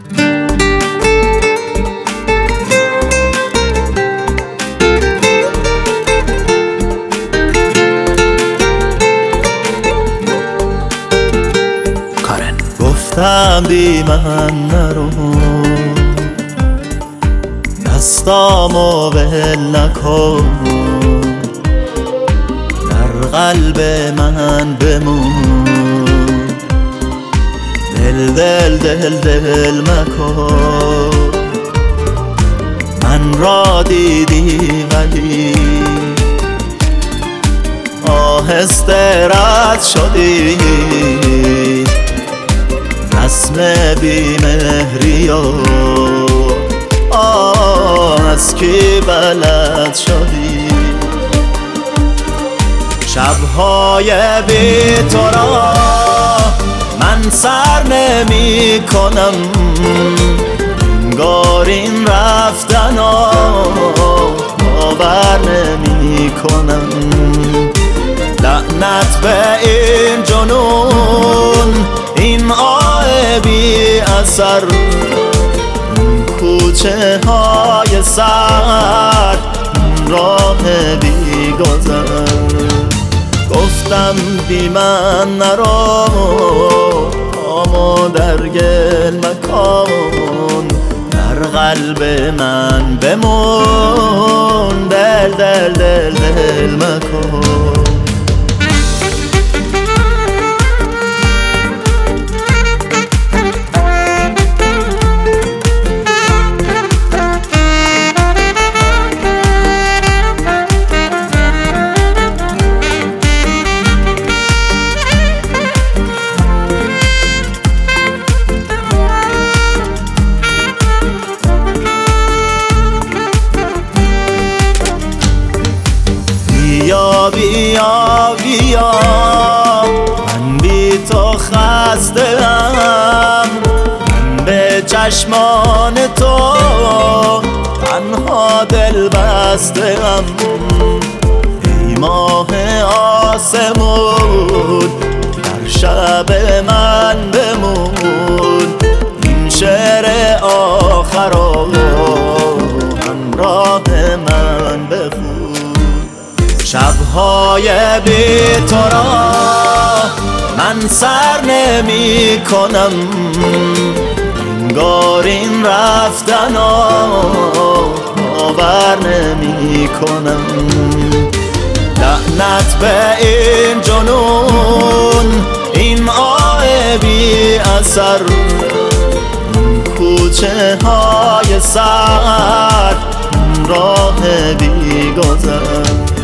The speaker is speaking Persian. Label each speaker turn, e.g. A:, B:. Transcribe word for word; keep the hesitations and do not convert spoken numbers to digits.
A: گفتم بی من نرو، دستامو ول نکن، در قلب من بمون، دل دل دل دل مکن. من را دیدی ولی آهسته رد شدی، رسم بیمهری و آه از کی بلد شدی. شبهای بی تو را من سر نمی کنم، انگار این رفتن باور نمی کنم. لعنت به این جنون، این آه بی اثر، کوچه های سر، راه بی گذر. گفتم بی من نرو، پامو در گل مکن، در قلب من بمون، دل دل دل دل مکن. بیا بیا بیا، من بی تو خسته ام، من به چشمان تو تنها دل بسته ام. ای ماه آسمون، در شب من بمون، این شعر آخر رو همراه من بخون. شبهای بی تو را من سر نمی کنم، انگار این رفتن باور نمی کنم. لعنت به این جنون، این آه بی اثر، کوچه های سر، راه بی گذر.